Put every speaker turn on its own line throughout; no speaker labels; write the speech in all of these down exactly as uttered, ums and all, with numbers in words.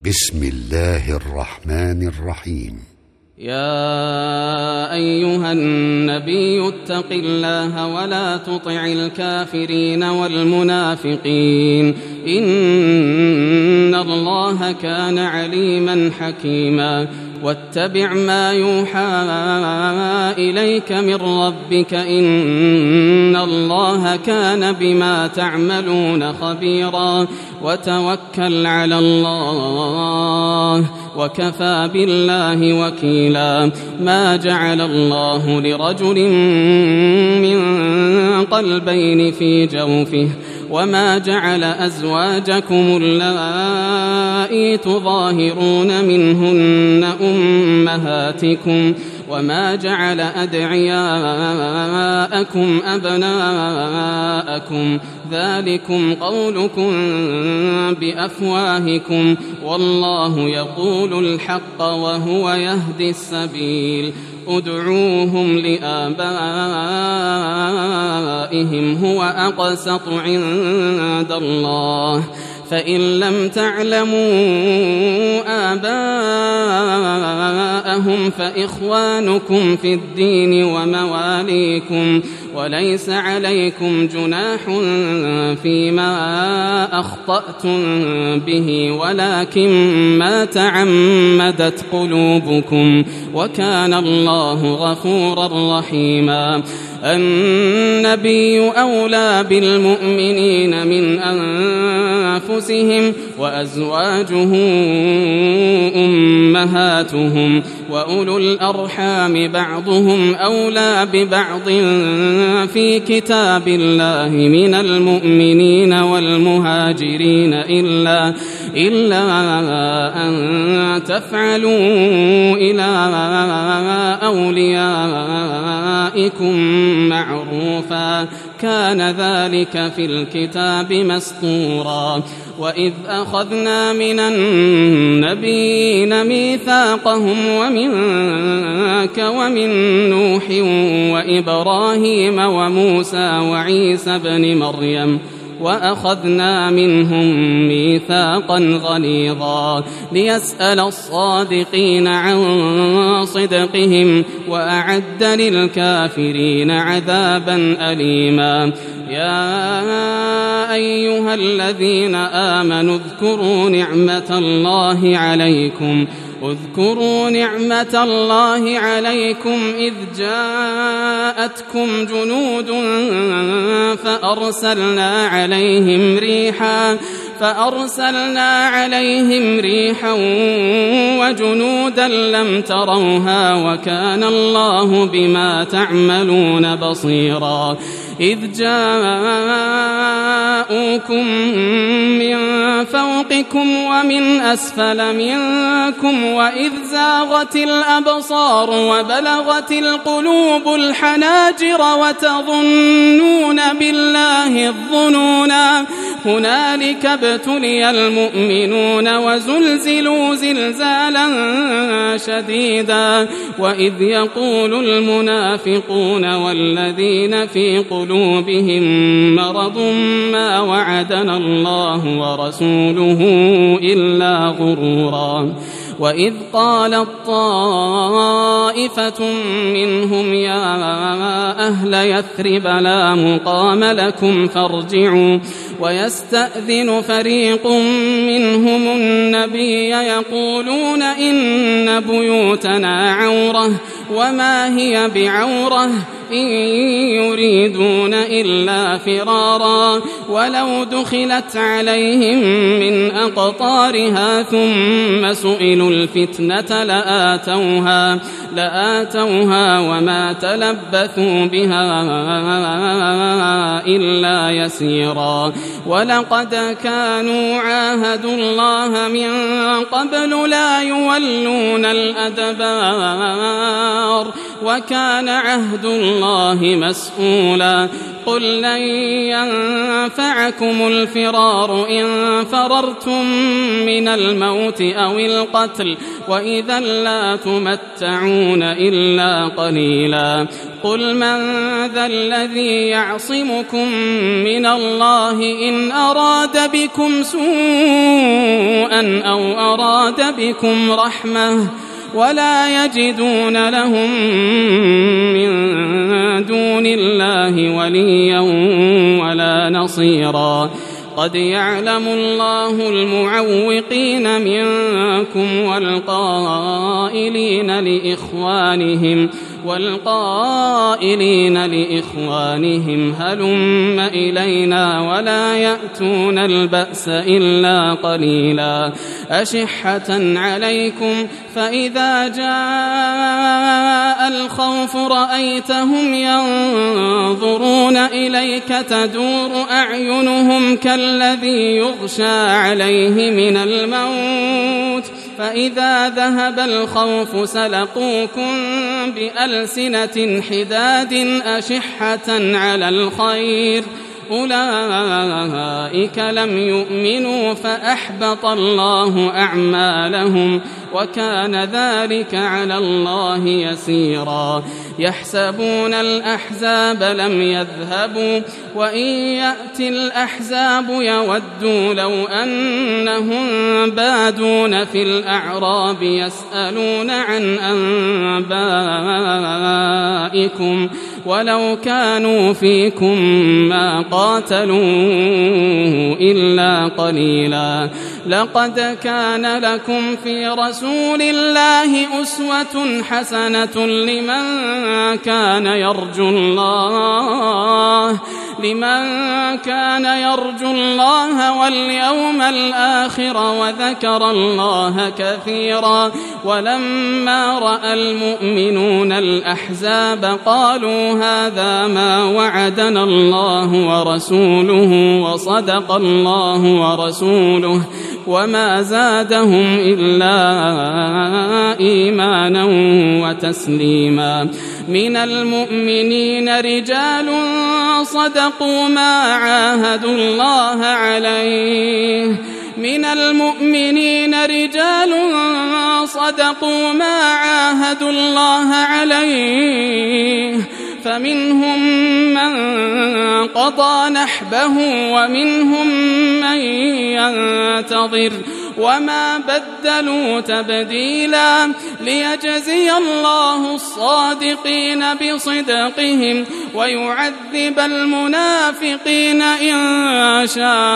بسم الله الرحمن الرحيم.
يا أيها النبي اتق الله ولا تطع الكافرين والمنافقين إن الله كان عليما حكيما واتبع ما يوحى إليك من ربك إن الله كان بما تعملون خبيرا وتوكل على الله وكفى بالله وكيلا. ما جعل الله لرجل من قلبين في جوفه وما جعل أزواجكم اللائي تظاهرون منهن أمهاتكم وما جعل أدعياءكم أبناءكم ذلكم قولكم بأفواهكم والله يقول الحق وهو يهدي السبيل. ادعوهم لآبائهم هو أقسط عند الله فإن لم تعلموا آباءهم فإخوانكم في الدين ومواليكم وليس عليكم جناح فيما أخطأتم به ولكن ما تعمدت قلوبكم وكان الله غفورا رحيما. النبي أولى بالمؤمنين من أنفسهم وأزواجه أمهاتهم وأولو الأرحام بعضهم أولى ببعض في كتاب الله من المؤمنين والمهاجرين إلا, إلا أن تفعلوا إلى أوليائكم معروفا كان ذلك في الكتاب مسطورا. وإذ أخذنا من النبيين ميثاقهم ومنك ومن نوح وإبراهيم وموسى وعيسى بن مريم وأخذنا منهم ميثاقا غليظا ليسأل الصادقين عن صدقهم وأعد للكافرين عذابا أليما. يا أيها الذين آمنوا اذكروا نعمة الله عليكم اذكروا نعمة الله عليكم إذ جاءتكم جنود فأرسلنا عليهم ريحا فأرسلنا عليهم ريحا وجنودا لم تروها وكان الله بما تعملون بصيرا. إذ جاءوكم من فوقكم ومن أسفل منكم وإذ زاغت الأبصار وبلغت القلوب الحناجر وتظنون بالله الظنونا هنالك ابتلي المؤمنون وزلزلوا زلزالا شديدا. وإذ يقول المنافقون والذين في قلوبهم مرض ما وعدنا الله ورسوله إلا غرورا. وإذ قالت طائفة منهم يا أهل يثرب لا مقام لكم فارجعوا ويستأذن فريق منهم النبي يقولون إن بيوتنا عورة وما هي بعورة إن يريدون إلا فرارا ولو دخلت عليهم من أقطارها ثم سئلوا الفتنة لآتوها, لآتوها وما تلبثوا بها إلا يسيرا. ولقد كانوا عاهدوا الله من قبل لا يولون الأدبار وكان عهد الله مسؤولا. قل لن ينفعكم الفرار إن فررتم من الموت أو القتل وإذا لا تمتعون إلا قليلا. قل من ذا الذي يعصمكم من الله إن أراد بكم سوءا أو أراد بكم رحمة ولا يجدون لهم من دون الله وليا ولا نصيرا قد يعلم الله المعوقين منكم والقائلين لإخوانهم والقائلين لإخوانهم هلم إلينا ولا يأتون البأس إلا قليلا أشحة عليكم فإذا جاء الخوف رأيتهم ينظرون إليك تدور أعينهم كالذي يغشى عليه من الموت فإذا ذهب الخوف سلقوكم بألسنة حداد أشحة على الخير أولئك لم يؤمنوا فأحبط الله أعمالهم وكان ذلك على الله يسيرا يحسبون الأحزاب لم يذهبوا وإن يأتي الأحزاب يودوا لو أنهم بادون في الأعراب يسألون عن أنبائكم ولو كانوا فيكم ما قاتلوا إلا قليلا لقد كان لكم في رسول الله أسوة حسنة لمن كان يرجو الله لمن كان يرجو الله واليوم الآخر وذكر الله كثيرا ولما رأى المؤمنون الأحزاب قالوا هذا ما وعدنا الله ورسوله وصدق الله ورسوله وما زادهم إلا إيمانا وتسليما من المؤمنين رجال صدقوا ما عاهدوا الله عليه من المؤمنين رجال صدقوا ما عاهدوا الله عليه فمنهم من قضى نحبه ومنهم من ينتظر وما بدلوا تبديلا ليجزي الله الصادقين بصدقهم ويعذب المنافقين إن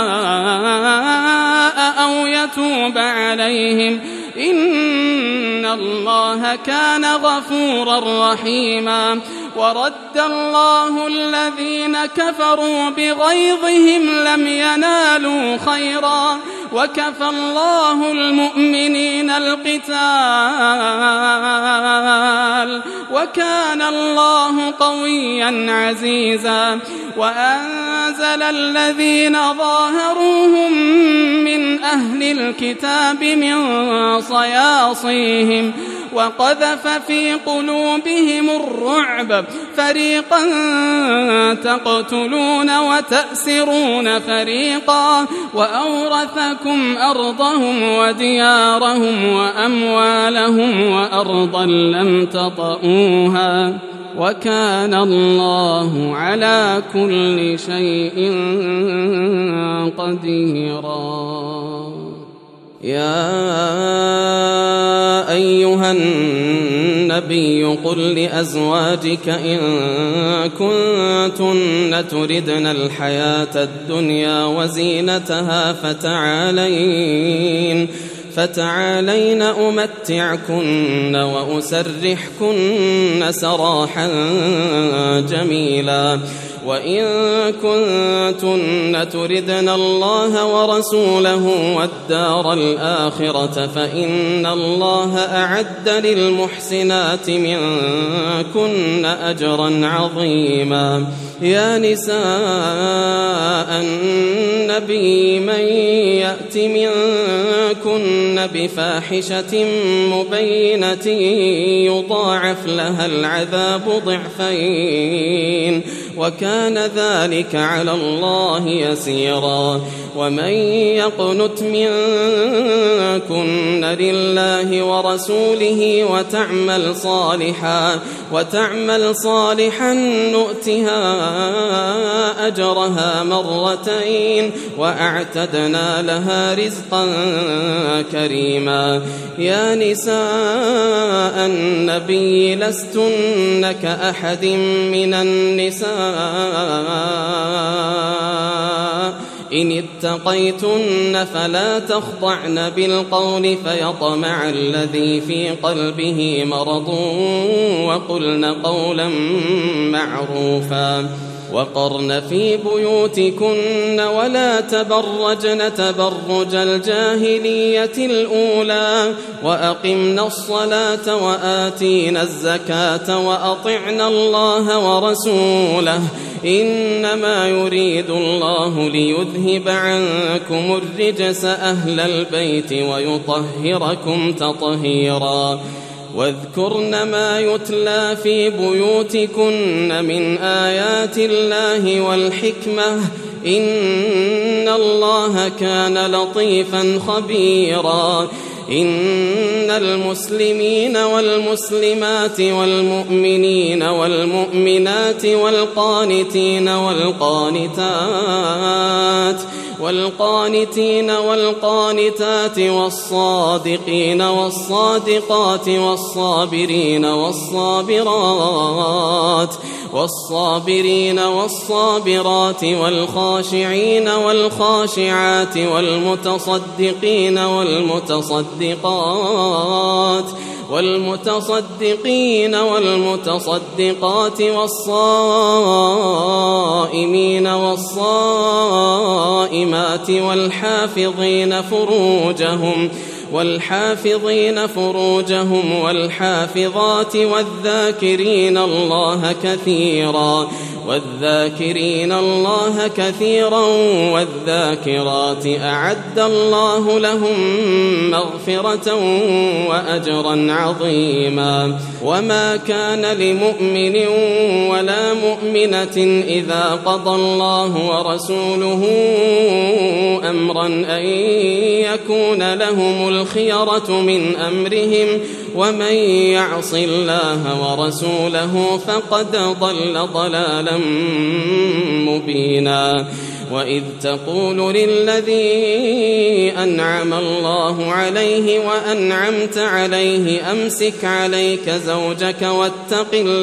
شاء أو يتوب عليهم إن الله كان غفورا رحيما ورد الله الذين كفروا بغيظهم لم ينالوا خيرا وكفى الله المؤمنين القتال وكان الله قويا عزيزا وأنزل الذين ظاهروهم من أهل الكتاب من صياصيهم وقذف في قلوبهم الرعب فريقا تقتلون وتأسرون فريقا وأورثكم أرضهم وديارهم وأموالهم وأرضا لم تطئوها وكان الله على كل شيء قديرا يا أيها النبي قل لأزواجك إن كنتن تردن الحياة الدنيا وزينتها فتعالين فتعالين أمتعكن وأسرحكن سراحا جميلا وإن كنتن تردن الله ورسوله والدار الآخرة فإن الله أعد للمحسنات منكن أجرا عظيما يا نساء النبي من يأت منكن بفاحشة مبينة يضاعف لها العذاب ضعفين وكان وكان ذلك على الله يسيرا. ومن يقنت منكن لله ورسوله وتعمل صالحا وتعمل صالحا نؤتها أجرها مرتين وأعتدنا لها رزقا كريما. يا نساء النبي لستن كأحد من النساء إن اتقيتن فلا تخضعن بالقول فيطمع الذي في قلبه مرض وقلن قولا معروفا. وقرن في بيوتكن ولا تبرجن تبرج الجاهلية الأولى وأقمنا الصلاة وآتينا الزكاة وأطعنا الله ورسوله إنما يريد الله ليذهب عنكم الرجس أهل البيت ويطهركم تطهيرا. واذكرن ما يتلى في بيوتكن من آيات الله والحكمة إن الله كان لطيفا خبيرا. إن المسلمين والمسلمات والمؤمنين والمؤمنات والقانتين والقانتات والقانتين والقانتات والصادقين والصادقات والصابرين والصابرات والصابرين والصابرات والخاشعين والخاشعات والمتصدقين والمتصدقات والمتصدقين والمتصدقات والصائمين والصائمات والحافظين فروجهم والحافظين فروجهم والحافظات والذاكرين الله كثيرا والذاكرين الله كثيرا والذاكرات أعد الله لهم مغفرة وأجرا عظيما. وما كان لمؤمن ولا مؤمنة إذا قضى الله ورسوله أمرا أن يكون لهم الخيرة من أمرهم ومن يعص الله ورسوله فقد ضل ضلالا مبينا. وإذ تقول للذي أنعم الله عليه وأنعمت عليه أمسك عليك زوجك واتق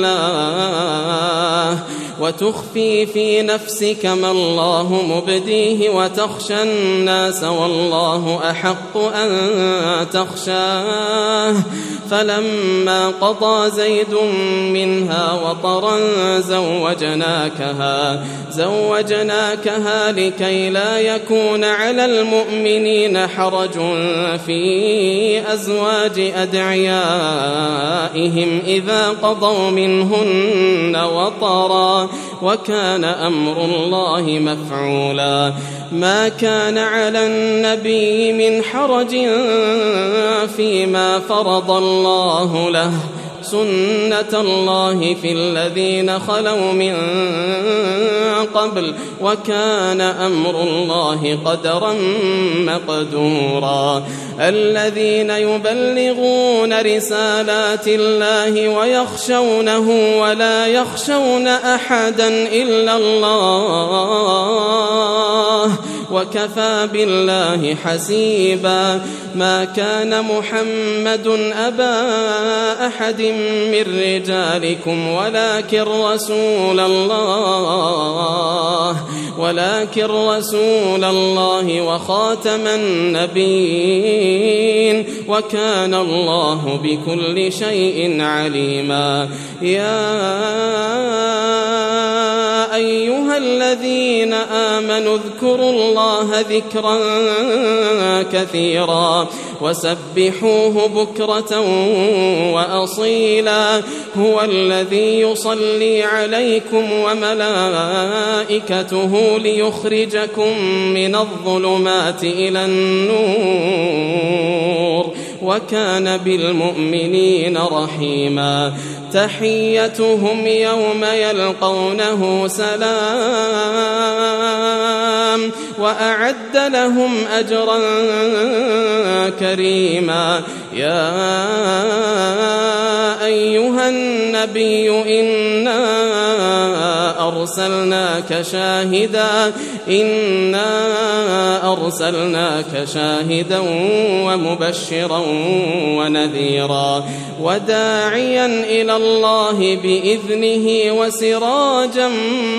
الله وتخفي في نفسك ما الله مبديه وتخشى الناس والله أحق أن تخشاه. فلما قضى زيد منها وطرا زوجناكها زوجناكها لكي لا يكون على المؤمنين حرج في أزواج أدعيائهم إذا قضوا منهن وطرا وكان أمر الله مفعولا. ما كان على النبي من حرج فيما فرض الله له سنة الله في الذين خلوا من قبل وكان أمر الله قدرا مقدورا. الذين يبلغون رسالات الله ويخشونه ولا يخشون أحدا إلا الله وكفى بالله حسيبا. ما كان محمد أبا أحد من رجالكم ولكن رسول الله ولكن رسول الله وخاتم النبيين وكان الله بكل شيء عليما. يا أيها الذين آمنوا اذكروا الله ذكرا كثيرا وسبحوه بكرة وأصيلا. هو الذي يصلي عليكم وملائكته ليخرجكم من الظلمات إلى النور وكان بالمؤمنين رحيما تحيتهم يوم يلقونه سلام وأعد لهم أجرا كريما يا أيها النبي إنا أرسلناك شاهدا إنا أرسلناك شاهدا ومبشرا ونذيرا وداعيا إلى الله بإذنه وسراجا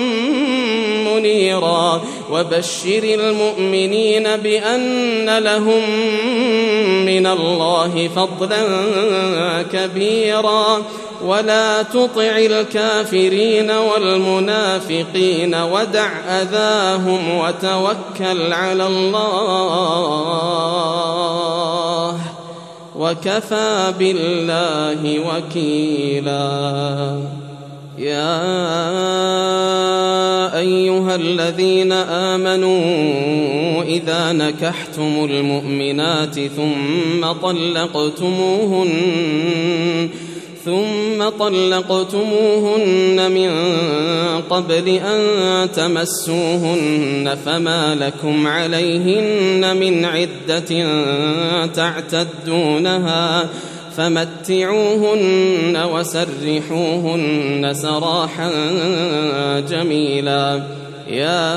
منيرا وبشر المؤمنين بأن لهم من الله فضلا كبيرا ولا تطع الكافرين والمنافقين ودع أذاهم وتوكل على الله وكفى بالله وكيلا يا أيها الذين آمنوا إذا نكحتم المؤمنات ثم طلقتموهن ثم طلقتموهن من قبل أن تمسوهن فما لكم عليهن من عدة تعتدونها فمتعوهن وسرحوهن سراحا جميلا يا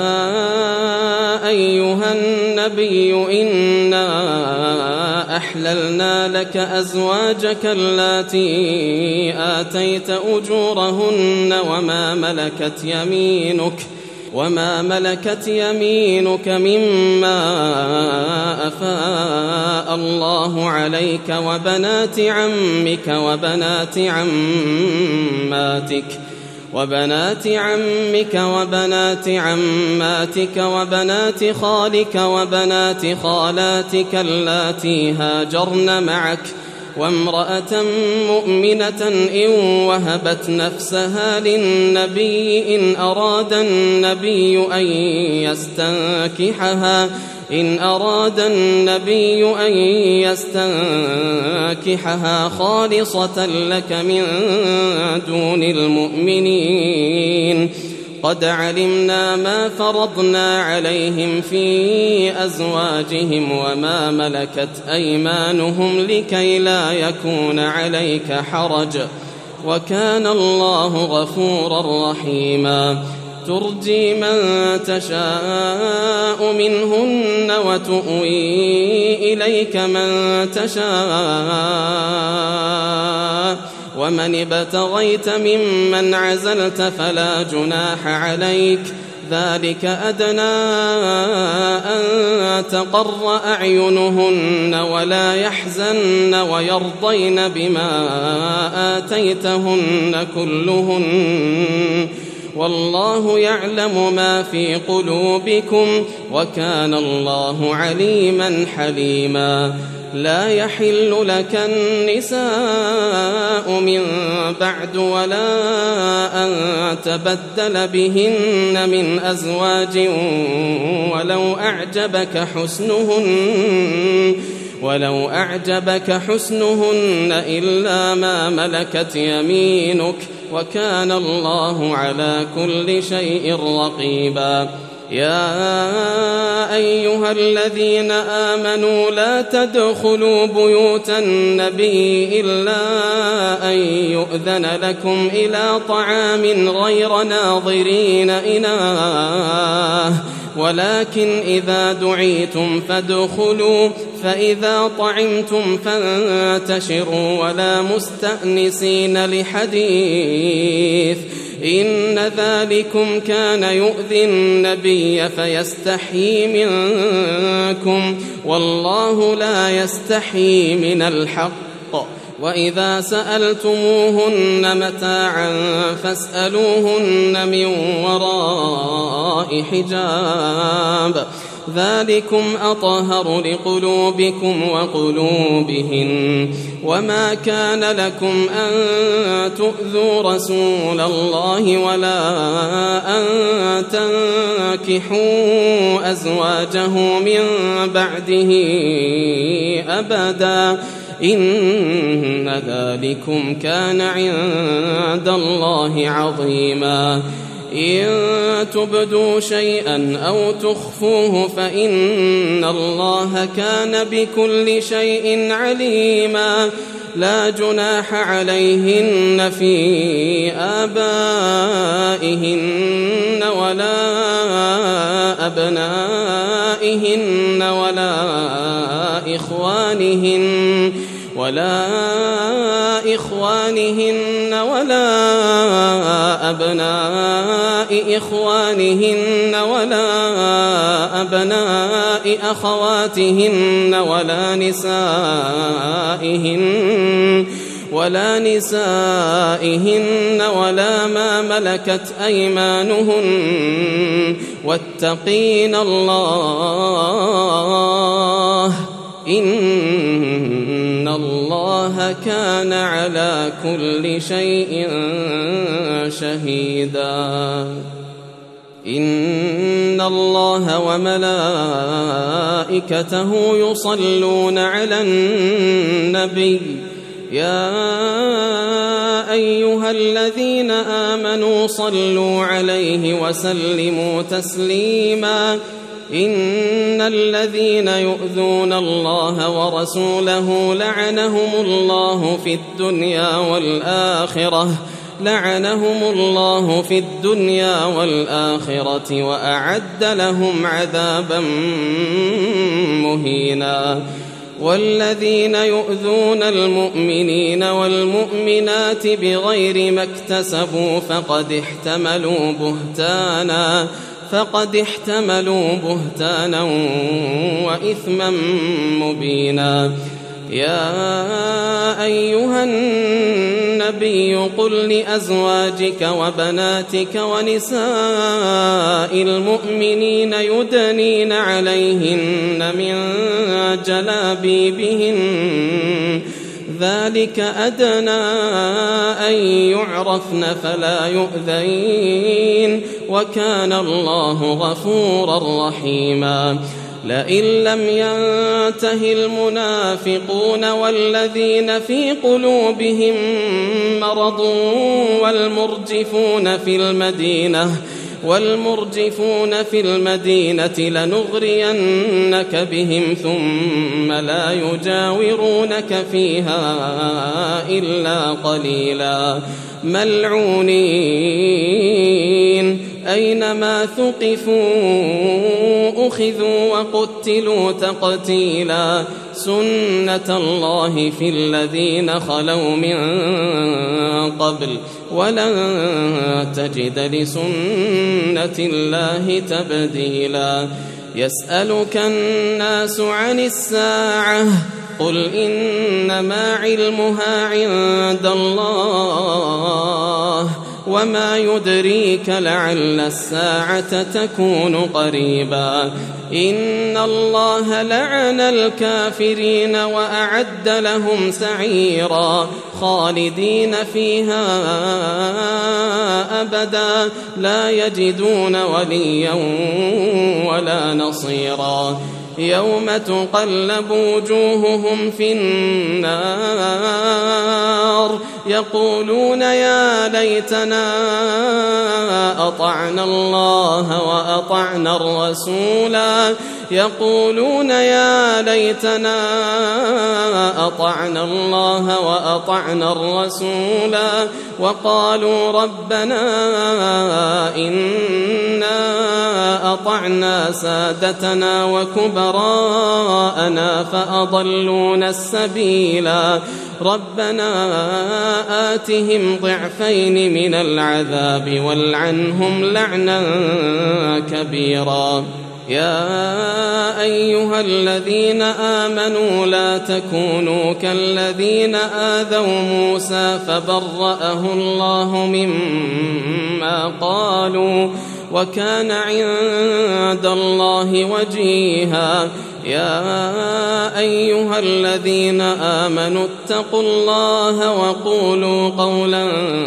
أيها النبي إنا أحللنا لك أزواجك اللاتي آتيت أجورهن وما ملكت يمينك وما ملكت يمينك مما أفاء الله عليك وبنات عمك وبنات عماتك وبنات عمك وبنات عماتك وبنات خالك وبنات خالاتك اللاتي هاجرن معك وامرأة مؤمنة إن وهبت نفسها للنبي إن أراد النبي أن يستنكحها إن أراد النبي أن يستنكحها خالصة لك من دون المؤمنين قد علمنا ما فرضنا عليهم في أزواجهم وما ملكت أيمانهم لكي لا يكون عليك حرج وكان الله غفورا رحيما ترجي من تشاء منهن وتؤوي إليك من تشاء ومن ابتغيت ممن عزلت فلا جناح عليك ذلك أدنى أن تقر أعينهن ولا يحزن ويرضين بما آتيتهن كلهن والله يعلم ما في قلوبكم وكان الله عليما حليما لا يحل لك النساء من بعد ولا أن تبدل بهن من أزواج ولو أعجبك حسنهن ولو أعجبك حسنهن إلا ما ملكت يمينك وكان الله على كل شيء رقيبا يا أيها الذين آمنوا لا تدخلوا بيوت النبي إلا أن يؤذن لكم إلى طعام غير ناظرين إناه ولكن إذا دعيتم فادخلوا فإذا طعمتم فانتشروا ولا مستأنسين لحديث إن ذلكم كان يؤذي النبي فيستحيي منكم والله لا يستحيي من الحق وإذا سألتموهن متاعا فاسألوهن من وراء حجاب ذلكم أطهر لقلوبكم وقلوبهن وما كان لكم أن تؤذوا رسول الله ولا أن تنكحوا أزواجه من بعده أبدا إن ذلكم كان عند الله عظيما إن تبدوا شيئا أو تخفوه فإن الله كان بكل شيء عليما لا جناح عليهن في آبائهن ولا أبنائهن ولا إخوانهن ولا إخوانهن ولا أبناء إخوانهن ولا أبناء أخواتهن ولا نسائهن ولا نسائهن ولا ما ملكت أيمانهن واتقين الله إن الله كان على كل شيء شهيدا إن الله وملائكته يصلون على النبي يا أيها الذين آمنوا صلوا عليه وسلموا تسليما إن الذين يؤذون الله ورسوله لعنهم الله في الدنيا والآخرة لعنهم الله في الدنيا والآخرة وأعد لهم عذابا مهينا والذين يؤذون المؤمنين والمؤمنات بغير ما اكتسبوا فقد احتملوا بهتانا فقد احتملوا بهتانا وإثما مبينا يا أيها النبي قل لأزواجك وبناتك ونساء المؤمنين يدنين عليهن من جلابيبهن ذلك أدنى أن يعرفن فلا يؤذين وكان الله غفورا رحيما لئن لم ينته المنافقون والذين في قلوبهم مرض والمرجفون في المدينة والمرجفون في المدينة لنغرينك بهم ثم لا يجاورونك فيها إلا قليلا ملعونين أينما ثقفوا أخذوا وقتلوا تقتيلا سنة الله في الذين خلوا من قبل ولن تجد لسنة الله تبديلا يسألك الناس عن الساعة قل إنما علمها عند الله وما يدريك لعل الساعة تكون قريبا إن الله لعن الكافرين وأعد لهم سعيرا خالدين فيها أبدا لا يجدون وليا ولا نصيرا يوم تقلب وجوههم في النار يقولون يا ليتنا أطعنا الله وأطعنا الرسولا يقولون يا ليتنا أطعنا الله وأطعنا الرسولا وقالوا ربنا إنا أطعنا سادتنا وكبراءنا فأضلونا السبيلا ربنا آتهم ضعفين من العذاب والعنهم لعنا كبيرا يا أيها الذين آمنوا لا تكونوا كالذين آذوا موسى فبرأه الله مما قالوا وكان عند الله وجيها. يا أيها الذين آمنوا اتقوا الله وقولوا قولا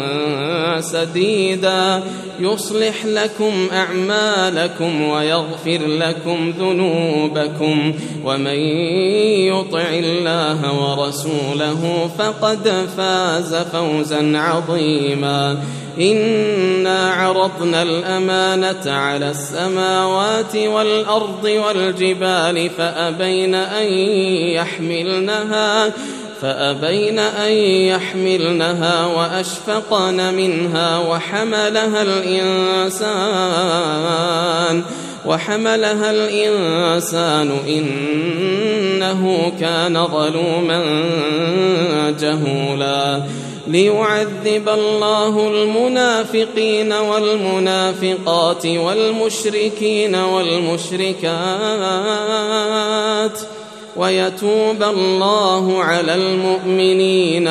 سديدا يصلح لكم أعمالكم ويغفر لكم ذنوبكم، ومن يطع الله ورسوله فقد فاز فوزا عظيما. إنا عرضنا الأمانة على السماوات والأرض والجبال فأبين أن يحملنها فأبين أن يحملنها وأشفقن منها وحملها الإنسان وحملها الإنسان إنه كان ظلوما جهولا. ليعذب الله المنافقين والمنافقات والمشركين والمشركات ويتوب الله على المؤمنين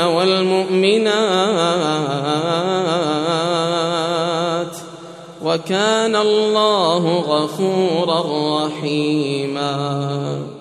والمؤمنات وكان الله غفورا رحيما.